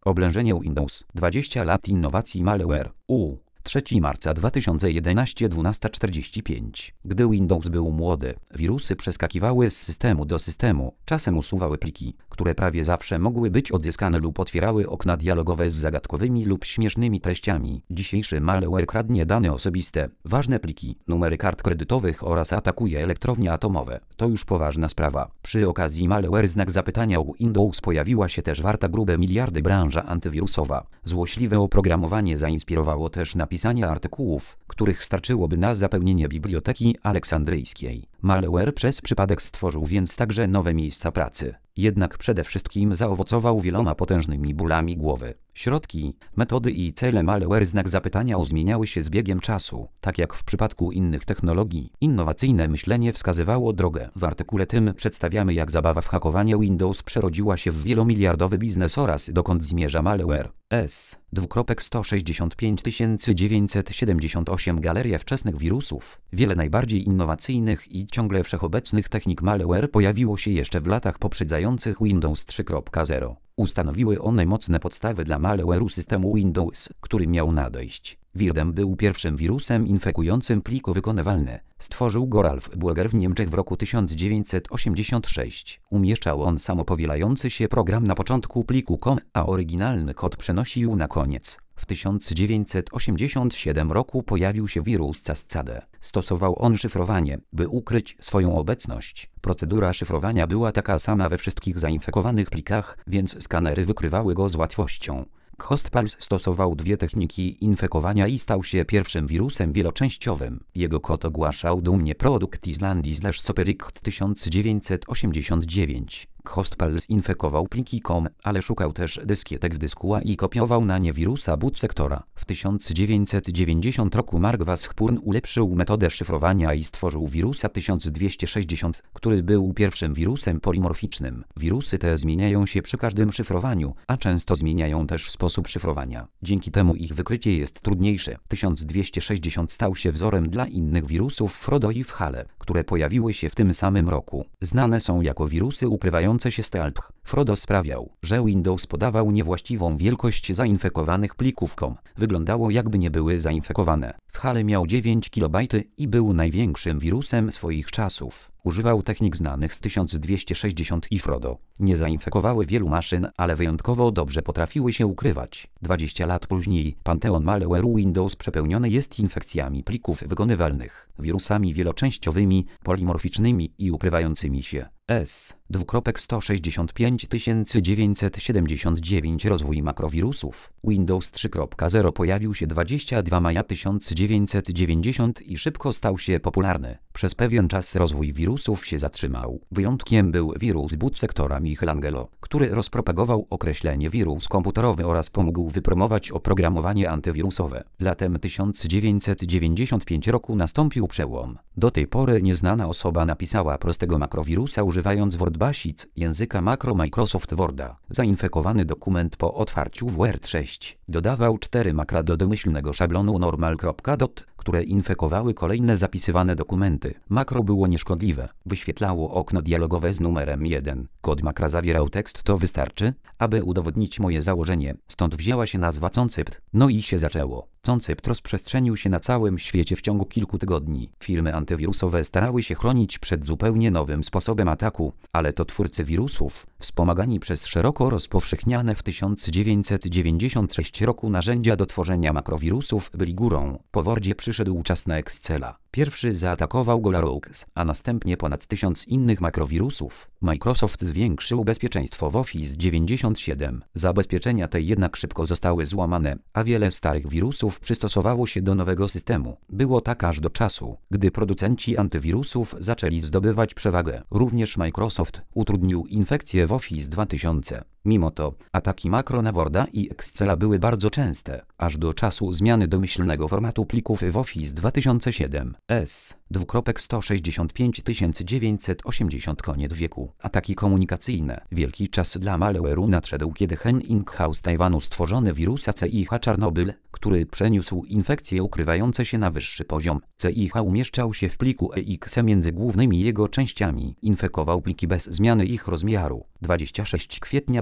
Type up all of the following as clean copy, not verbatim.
Oblężenie Windows. 20 lat innowacji malware. 3 marca 2011 12:45. Gdy Windows był młody, wirusy przeskakiwały z systemu do systemu, czasem usuwały pliki, które prawie zawsze mogły być odzyskane lub otwierały okna dialogowe z zagadkowymi lub śmiesznymi treściami. Dzisiejszy malware kradnie dane osobiste, ważne pliki, numery kart kredytowych oraz atakuje elektrownie atomowe. To już poważna sprawa. Przy okazji malware znak zapytania u Windows pojawiła się też warta grube miliardy branża antywirusowa. Złośliwe oprogramowanie zainspirowało też napisanie artykułów, których starczyłoby na zapełnienie biblioteki aleksandryjskiej. Malware przez przypadek stworzył więc także nowe miejsca pracy. Jednak przede wszystkim zaowocował wieloma potężnymi bólami głowy. Środki, metody i cele malware znak zapytania zmieniały się z biegiem czasu. Tak jak w przypadku innych technologii, innowacyjne myślenie wskazywało drogę. W artykule tym przedstawiamy, jak zabawa w hakowanie Windows przerodziła się w wielomiliardowy biznes oraz dokąd zmierza malware. 165 978 Galeria wczesnych wirusów. Wiele najbardziej innowacyjnych i ciągle wszechobecnych technik malware pojawiło się jeszcze w latach poprzedzających Windows 3.0. Ustanowiły one mocne podstawy dla malware'u systemu Windows, który miał nadejść. Wirdem był pierwszym wirusem infekującym plik wykonywalny. Stworzył go Ralph Burger w Niemczech w roku 1986. Umieszczał on samopowielający się program na początku pliku COM, a oryginalny kod przenosił na koniec. W 1987 roku pojawił się wirus Cascade. Stosował on szyfrowanie, by ukryć swoją obecność. Procedura szyfrowania była taka sama we wszystkich zainfekowanych plikach, więc skanery wykrywały go z łatwością. Hostpals stosował dwie techniki infekowania i stał się pierwszym wirusem wieloczęściowym. Jego kod ogłaszał dumnie Produkt Islandii/Coperict 1989. Hostpals infekował pliki COM, ale szukał też dyskietek w dysku A i kopiował na nie wirusa boot sektora. W 1990 roku Mark Washburn ulepszył metodę szyfrowania i stworzył wirusa 1260, który był pierwszym wirusem polimorficznym. Wirusy te zmieniają się przy każdym szyfrowaniu, a często zmieniają też sposób szyfrowania. Dzięki temu ich wykrycie jest trudniejsze. 1260 stał się wzorem dla innych wirusów Frodo i Whale, które pojawiły się w tym samym roku. Znane są jako wirusy ukrywające się stealth. Frodo sprawiał, że Windows podawał niewłaściwą wielkość zainfekowanych plików COM. Wyglądało, jakby nie były zainfekowane. Whale miał 9 KB i był największym wirusem swoich czasów. Używał technik znanych z 1260 i Frodo. Nie zainfekowały wielu maszyn, ale wyjątkowo dobrze potrafiły się ukrywać. 20 lat później panteon malware'u Windows przepełniony jest infekcjami plików wykonywalnych, wirusami wieloczęściowymi, polimorficznymi i ukrywającymi się. 165 979 Rozwój makrowirusów. Windows 3.0 pojawił się 22 maja 1990 i szybko stał się popularny. Przez pewien czas rozwój wirusów się zatrzymał. Wyjątkiem był wirus boot sektora Michelangelo, który rozpropagował określenie wirus komputerowy oraz pomógł wypromować oprogramowanie antywirusowe. Latem 1995 roku nastąpił przełom. Do tej pory nieznana osoba napisała prostego makrowirusa używając WordBasic, języka makro Microsoft Worda. Zainfekowany dokument po otwarciu w Word 6 dodawał 4 makra do domyślnego szablonu normal.dot, które infekowały kolejne zapisywane dokumenty. Makro było nieszkodliwe. Wyświetlało okno dialogowe z numerem 1. Kod makra zawierał tekst, to wystarczy, aby udowodnić moje założenie. Stąd wzięła się nazwa Concept. No i się zaczęło. Concept rozprzestrzenił się na całym świecie w ciągu kilku tygodni. Firmy antywirusowe starały się chronić przed zupełnie nowym sposobem ataku, ale to twórcy wirusów, wspomagani przez szeroko rozpowszechniane w 1996 roku narzędzia do tworzenia makrowirusów, byli górą. Po Wordzie przyszedł czas na Excela. Pierwszy zaatakował go Laroux, a następnie ponad 1000 innych makrowirusów. Microsoft zwiększył bezpieczeństwo w Office 97. Zabezpieczenia te jednak szybko zostały złamane, a wiele starych wirusów przystosowało się do nowego systemu. Było tak aż do czasu, gdy producenci antywirusów zaczęli zdobywać przewagę. Również Microsoft utrudnił infekcję w Office 2000. Mimo to, ataki makro na Worda i Excela były bardzo częste, aż do czasu zmiany domyślnego formatu plików w Office 2007. S. 980. Koniec wieku. Ataki komunikacyjne. Wielki czas dla malware'u nadszedł, kiedy Henning House Tajwanu stworzony wirusa CIH Czarnobyl, który przeniósł infekcje ukrywające się na wyższy poziom. CIH umieszczał się w pliku EXE między głównymi jego częściami. Infekował pliki bez zmiany ich rozmiaru. 26 kwietnia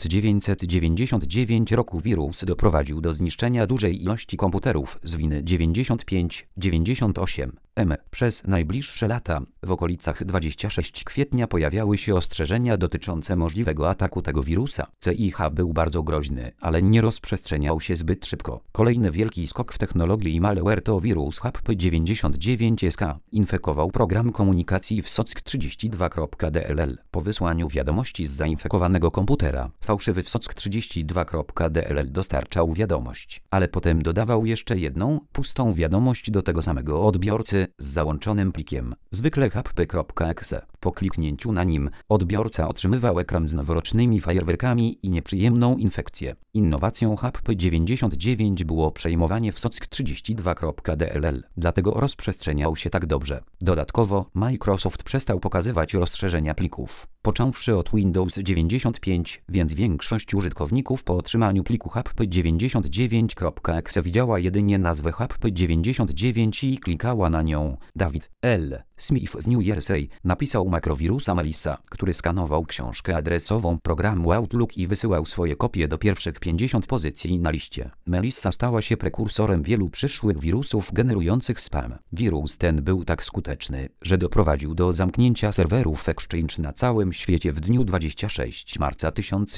1999 roku wirus doprowadził do zniszczenia dużej ilości komputerów z winy 95-98 M. Przez najbliższe lata, w okolicach 26 kwietnia pojawiały się ostrzeżenia dotyczące możliwego ataku tego wirusa. CIH był bardzo groźny, ale nie rozprzestrzeniał się zbyt szybko. Kolejny wielki skok w technologii malware to wirus HAP99SK. Infekował program komunikacji w SOCK32.dll. Po wysłaniu wiadomości z zainfekowanego komputera, fałszywy SOCK32.dll dostarczał wiadomość, ale potem dodawał jeszcze jedną, pustą wiadomość do tego samego odbiorcy z załączonym plikiem, zwykle hp.exe. Po kliknięciu na nim, odbiorca otrzymywał ekran z noworocznymi fajerwerkami i nieprzyjemną infekcję. Innowacją HAP99 było przejmowanie w SOCK32.dll, dlatego rozprzestrzeniał się tak dobrze. Dodatkowo, Microsoft przestał pokazywać rozszerzenia plików, począwszy od Windows 95, więc większość użytkowników po otrzymaniu pliku hp99.exe widziała jedynie nazwę hp99 i klikała na nią. David L. Smith z New Jersey napisał makrowirusa Melissa, który skanował książkę adresową programu Outlook i wysyłał swoje kopie do pierwszych 50 pozycji na liście. Melissa stała się prekursorem wielu przyszłych wirusów generujących spam. Wirus ten był tak skuteczny, że doprowadził do zamknięcia serwerów Exchange na całym świecie w dniu 26 marca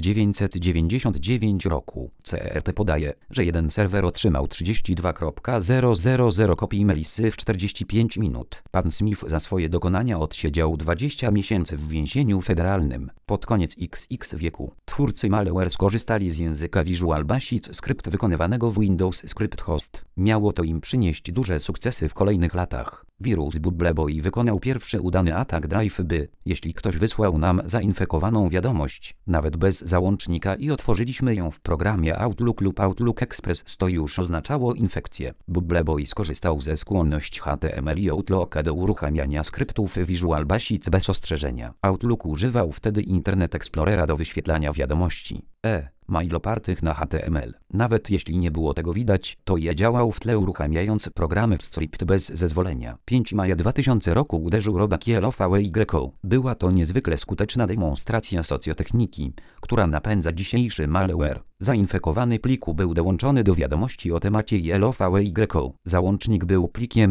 1999 roku. CERT podaje, że jeden serwer otrzymał 32.000 kopii Melissy w 45 minut. Pan Smith za swoje dokonania odsiedział 20 miesięcy w więzieniu federalnym. Pod koniec XX wieku twórcy malware skorzystali z języka Visual Basic Script wykonywanego w Windows Script Host. Miało to im przynieść duże sukcesy w kolejnych latach. Wirus Bubbleboy wykonał pierwszy udany atak Drive, by, jeśli ktoś wysłał nam zainfekowaną wiadomość, nawet bez załącznika i otworzyliśmy ją w programie Outlook lub Outlook Express, to już oznaczało infekcję. Bubbleboy skorzystał ze skłonności HTML i Outlooka do uruchamiania skryptów Visual Basic bez ostrzeżenia. Outlook używał wtedy Internet Explorera do wyświetlania wiadomości mail opartych na HTML. Nawet jeśli nie było tego widać, to działał w tle, uruchamiając programy w skrypt bez zezwolenia. 5 maja 2000 roku uderzył robak YLOVEYO. Była to niezwykle skuteczna demonstracja socjotechniki, która napędza dzisiejszy malware. Zainfekowany pliku był dołączony do wiadomości o temacie YLOVEYO. Załącznik był plikiem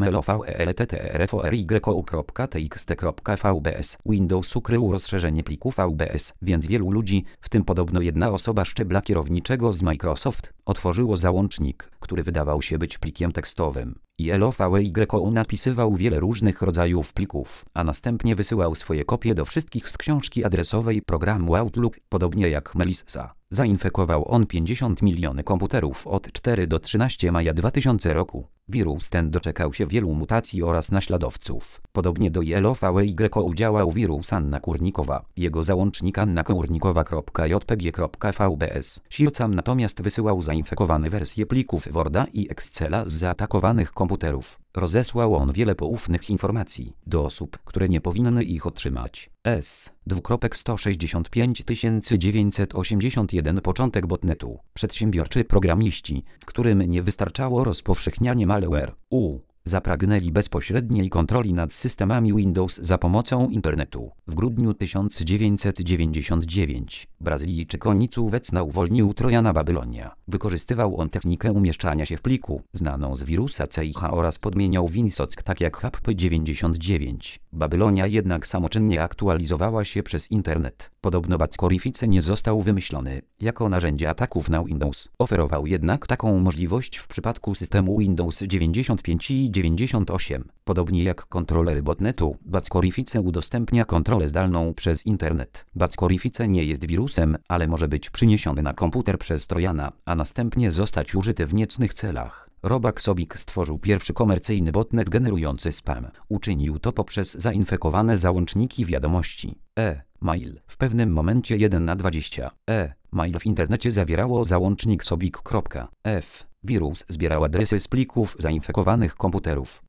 LOVELTTRFORY.txt.vbs. Windows ukrył rozszerzenie pliku VBS, więc wielu ludzi, w tym podobno jedna osoba szczebla kierowniczego z Microsoft, otworzyło załącznik, który wydawał się być plikiem tekstowym. YLOVEYO napisywał wiele różnych rodzajów plików, a następnie wysyłał swoje kopie do wszystkich z książki adresowej programu Outlook, podobnie jak Melissa. Zainfekował on 50 milionów komputerów od 4 do 13 maja 2000 roku. Wirus ten doczekał się wielu mutacji oraz naśladowców. Podobnie do YLOVEYO działał wirus Anna Kurnikowa. Jego załącznik annakurnikowa.jpg.vbs. Sam natomiast wysyłał zainfekowane wersje plików Worda i Excela z zaatakowanych komputerów. Rozesłał on wiele poufnych informacji do osób, które nie powinny ich otrzymać. S. 1początek botnetu. Przedsiębiorczy programiści, którym nie wystarczało rozpowszechnianie malware, zapragnęli bezpośredniej kontroli nad systemami Windows za pomocą internetu. W grudniu 1999 Brazylijczyk Onicu Wecna uwolnił Trojana Babylonia. Wykorzystywał on technikę umieszczania się w pliku, znaną z wirusa CIH, oraz podmieniał WinSock tak jak HAP99. Babylonia jednak samoczynnie aktualizowała się przez internet. Podobno Backorifice nie został wymyślony jako narzędzie ataków na Windows. Oferował jednak taką możliwość w przypadku systemu Windows 95 i 98. Podobnie jak kontrolery botnetu, Backorifice udostępnia kontrolę zdalną przez internet. Backorifice nie jest wirusem, ale może być przyniesiony na komputer przez Trojana, a następnie zostać użyty w niecnych celach. Robak Sobik stworzył pierwszy komercyjny botnet generujący spam. Uczynił to poprzez zainfekowane załączniki wiadomości. Mail. W pewnym momencie 1/20. Mail w internecie zawierało załącznik sobik.f. Wirus zbierał adresy z plików zainfekowanych komputerów.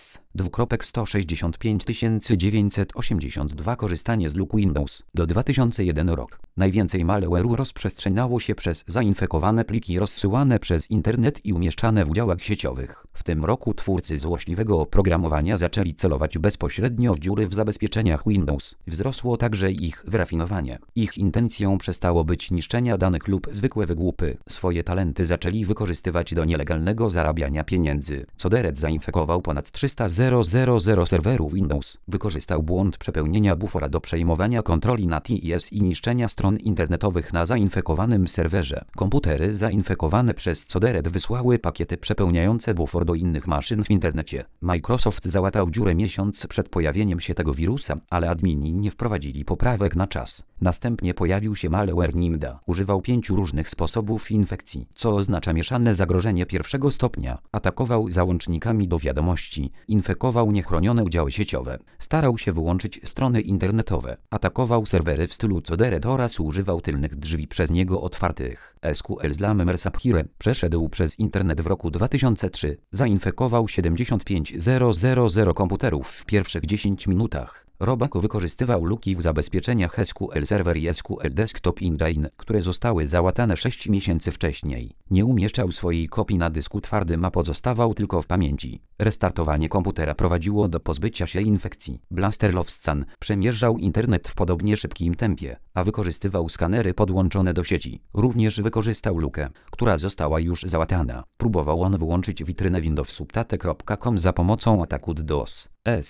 165 Korzystanie z luk Windows. Do 2001 rok. Najwięcej maleware'u rozprzestrzenyało się przez zainfekowane pliki rozsyłane przez internet i umieszczane w działach sieciowych. W tym roku twórcy złośliwego oprogramowania zaczęli celować bezpośrednio w dziury w zabezpieczeniach Windows. Wzrosło także ich wyrafinowanie. Ich intencją przestało być niszczenia danych lub zwykłe wygłupy. Swoje talenty zaczęli wykorzystywać do nielegalnego zarabiania pieniędzy. Coderet zainfekował ponad 300 serwerów Windows. Wykorzystał błąd przepełnienia bufora do przejmowania kontroli nad IIS i niszczenia stron internetowych na zainfekowanym serwerze. Komputery zainfekowane przez Coderet wysłały pakiety przepełniające bufor do innych maszyn w internecie. Microsoft załatał dziurę miesiąc przed pojawieniem się tego wirusa, ale admini nie wprowadzili poprawek na czas. Następnie pojawił się malware Nimda. Używał 5 różnych sposobów infekcji, co oznacza mieszane zagrożenie pierwszego stopnia. Atakował załącznikami do wiadomości, infekował niechronione działy sieciowe, starał się wyłączyć strony internetowe, atakował serwery w stylu Coderet oraz używał tylnych drzwi przez niego otwartych. SQL Slammer Sapphire przeszedł przez internet w roku 2003, zainfekował 75000 komputerów w pierwszych 10 minutach. Robak wykorzystywał luki w zabezpieczeniach SQL Server i SQL Desktop Engine, które zostały załatane 6 miesięcy wcześniej. Nie umieszczał swojej kopii na dysku twardym, a pozostawał tylko w pamięci. Restartowanie komputera prowadziło do pozbycia się infekcji. Blaster Lofscan przemierzał internet w podobnie szybkim tempie, a wykorzystywał skanery podłączone do sieci. Również wykorzystał lukę, która została już załatana. Próbował on wyłączyć witrynę windowsupdate.com za pomocą ataku DDoS.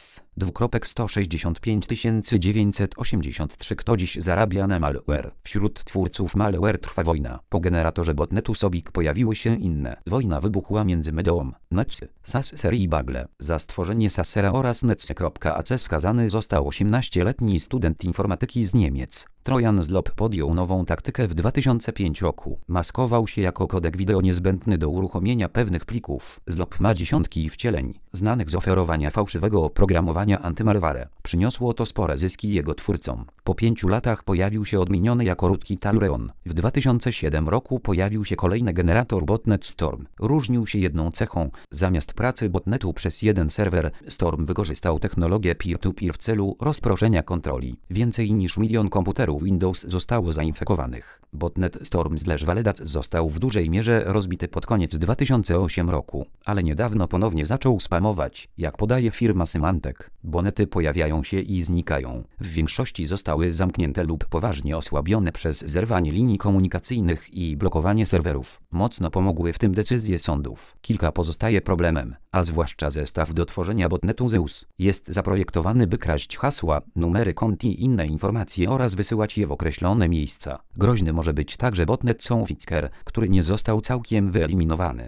265983 Kto dziś zarabia na malware? Wśród twórców malware trwa wojna. Po generatorze botnetu Sobik pojawiły się inne. Wojna wybuchła między Medeą, Netsy, Sasser i Bagle. Za stworzenie Sassera oraz Netsy.ac skazany został 18-letni student informatyki z Niemiec. Trojan Zlob podjął nową taktykę w 2005 roku. Maskował się jako kodek wideo niezbędny do uruchomienia pewnych plików. Zlob ma dziesiątki wcieleń, znanych z oferowania fałszywego oprogramowania antymalware. Przyniosło to spore zyski jego twórcom. Po 5 latach pojawił się odmieniony jako Rootkit Taureon. W 2007 roku pojawił się kolejny generator Botnet Storm. Różnił się jedną cechą. Zamiast pracy botnetu przez jeden serwer, Storm wykorzystał technologię peer-to-peer w celu rozproszenia kontroli. Więcej niż 1 milion komputerów Windows zostało zainfekowanych. Botnet Storm/Validac został w dużej mierze rozbity pod koniec 2008 roku, ale niedawno ponownie zaczął spamować. Jak podaje firma Symantec, botnety pojawiają się i znikają. W większości zostały zamknięte lub poważnie osłabione przez zerwanie linii komunikacyjnych i blokowanie serwerów. Mocno pomogły w tym decyzje sądów. Kilka pozostaje problemem, a zwłaszcza zestaw do tworzenia botnetu Zeus. Jest zaprojektowany, by kraść hasła, numery kont i inne informacje oraz wysyłać je w określone miejsca. Groźny może być także botnet Soundfisker, który nie został całkiem wyeliminowany.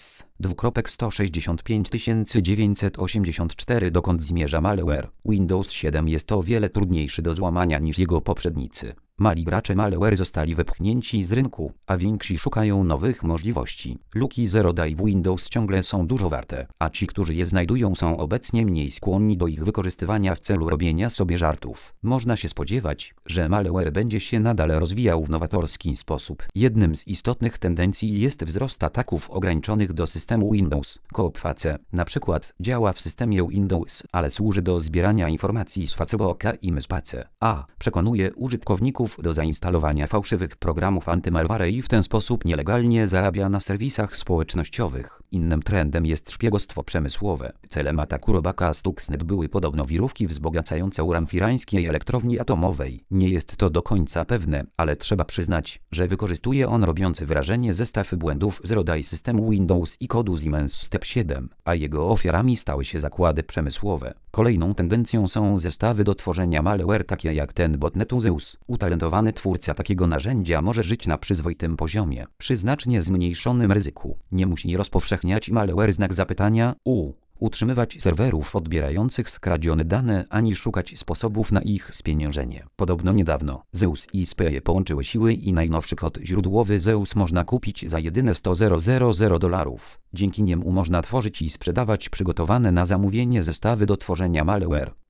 265984 Dokąd zmierza malware? Windows 7 jest o wiele trudniejszy do złamania niż jego poprzednicy. Mali gracze malware zostali wypchnięci z rynku, a więksi szukają nowych możliwości. Luki Zero Day w Windows ciągle są dużo warte, a ci, którzy je znajdują, są obecnie mniej skłonni do ich wykorzystywania w celu robienia sobie żartów. Można się spodziewać, że malware będzie się nadal rozwijał w nowatorski sposób. Jednym z istotnych tendencji jest wzrost ataków ograniczonych do systemu Windows. Coopface na przykład działa w systemie Windows, ale służy do zbierania informacji z Facebook i Myspace. Przekonuje użytkowników do zainstalowania fałszywych programów antymalware i w ten sposób nielegalnie zarabia na serwisach społecznościowych. Innym trendem jest szpiegostwo przemysłowe. Celem ataku robaka Stuxnet były podobno wirówki wzbogacające uran w irańskiej elektrowni atomowej. Nie jest to do końca pewne, ale trzeba przyznać, że wykorzystuje on robiący wrażenie zestaw błędów z rodzaju systemu Windows i kodu Siemens Step 7, a jego ofiarami stały się zakłady przemysłowe. Kolejną tendencją są zestawy do tworzenia malware takie jak ten botnetu Zeus. Utalentowany twórca takiego narzędzia może żyć na przyzwoitym poziomie, przy znacznie zmniejszonym ryzyku. Nie musi rozpowszechniać malware znak zapytania utrzymywać serwerów odbierających skradzione dane, ani szukać sposobów na ich spieniężenie. Podobno niedawno Zeus i Spy połączyły siły i najnowszy kod źródłowy Zeus można kupić za jedyne $100,000. Dzięki niemu można tworzyć i sprzedawać przygotowane na zamówienie zestawy do tworzenia malware.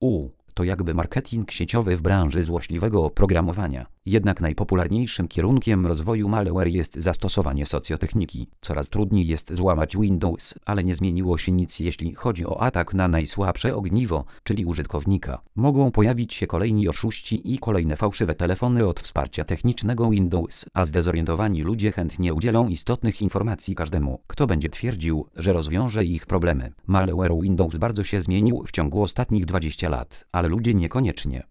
To jakby marketing sieciowy w branży złośliwego oprogramowania. Jednak najpopularniejszym kierunkiem rozwoju malware jest zastosowanie socjotechniki. Coraz trudniej jest złamać Windows, ale nie zmieniło się nic jeśli chodzi o atak na najsłabsze ogniwo, czyli użytkownika. Mogą pojawić się kolejni oszuści i kolejne fałszywe telefony od wsparcia technicznego Windows, a zdezorientowani ludzie chętnie udzielą istotnych informacji każdemu, kto będzie twierdził, że rozwiąże ich problemy. Malware Windows bardzo się zmienił w ciągu ostatnich 20 lat, ale ludzie niekoniecznie.